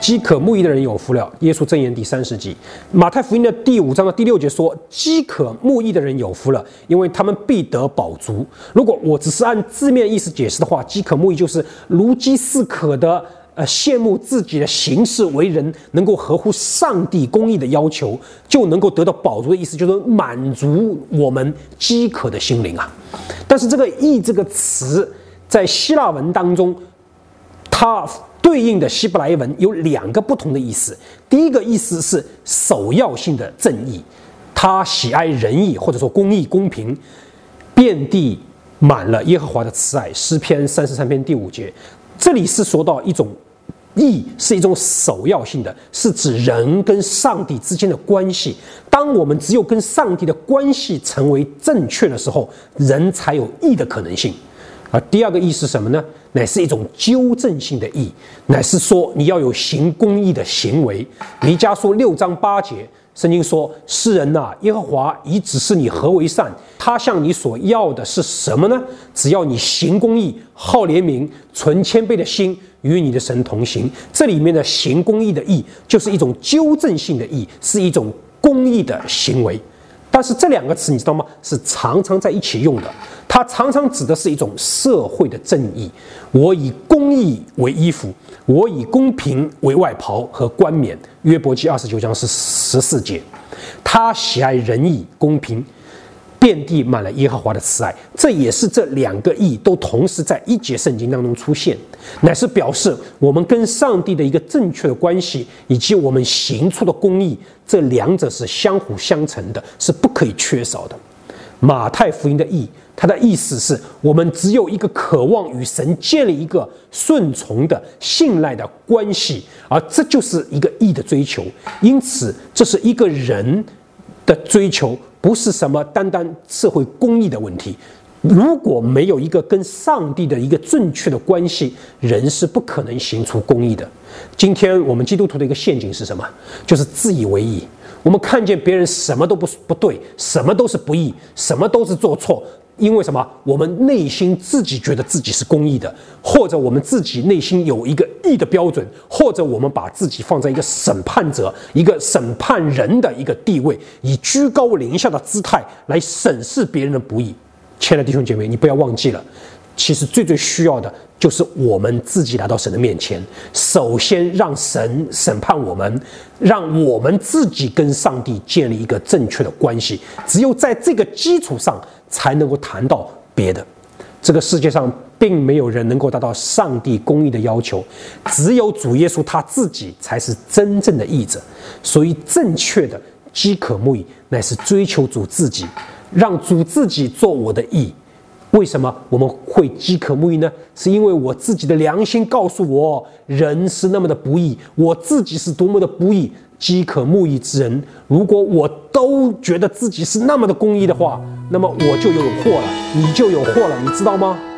饥渴慕义的人有福了。耶稣箴言第30集，马太福音的第5章的第6节说，饥渴慕义的人有福了，因为他们必得饱足。如果我只是按字面意思解释的话，饥渴慕义就是如饥似渴的羡慕自己的行事为人能够合乎上帝公义的要求，就能够得到饱足的意思，就是满足我们饥渴的心灵啊。但是这个义这个词在希腊文当中，它对应的希伯来文有2个不同的意思。第一个意思是首要性的正义，他喜爱仁义，或者说公义公平，遍地满了耶和华的慈爱。诗篇33篇第5节，这里是说到一种义是一种首要性的，是指人跟上帝之间的关系。当我们只有跟上帝的关系成为正确的时候，人才有义的可能性。而第二个义是什么呢？乃是一种纠正性的义，乃是说你要有行公义的行为。弥迦书6章8节，圣经说：世人啊，耶和华已指示你何为善，他向你所要的是什么呢？只要你行公义，好怜悯，存谦卑的心，与你的神同行。这里面的行公义的义，就是一种纠正性的义，是一种公义的行为。但是这2个词你知道吗？是常常在一起用的。它常常指的是一种社会的正义。我以公义为衣服，我以公平为外袍和冠冕。约伯记29章14节。他喜爱仁义公平，遍地满了耶和华的慈爱。这也是这2个义都同时在一节圣经当中出现，乃是表示我们跟上帝的一个正确的关系，以及我们行出的公义，这2者是相互相成的，是不可以缺少的。马太福音的义，它的意思是我们只有一个渴望与神建立一个顺从的信赖的关系，而这就是一个义的追求。因此这是一个人的追求，不是什么单单社会公义的问题。如果没有一个跟上帝的一个正确的关系，人是不可能行出公义的。今天我们基督徒的一个陷阱是什么？就是自以为义。我们看见别人什么都不对，什么都是不义，什么都是做错，因为什么？我们内心自己觉得自己是公义的，或者我们自己内心有一个义的标准，或者我们把自己放在一个审判者、一个审判人的一个地位，以居高临下的姿态来审视别人的不义。亲爱的弟兄姐妹，你不要忘记了，其实最需要的就是我们自己来到神的面前，首先让神审判我们，让我们自己跟上帝建立一个正确的关系。只有在这个基础上，才能够谈到别的。这个世界上并没有人能够达到上帝公义的要求，只有主耶稣他自己才是真正的义者。所以正确的饥渴慕义，乃是追求主自己，让主自己做我的义。为什么我们会饥渴慕义呢？是因为我自己的良心告诉我，人是那么的不义，我自己是多么的不义。饥渴慕义之人，如果我都觉得自己是那么的公义的话，那么我就有祸了，你就有祸了，你知道吗？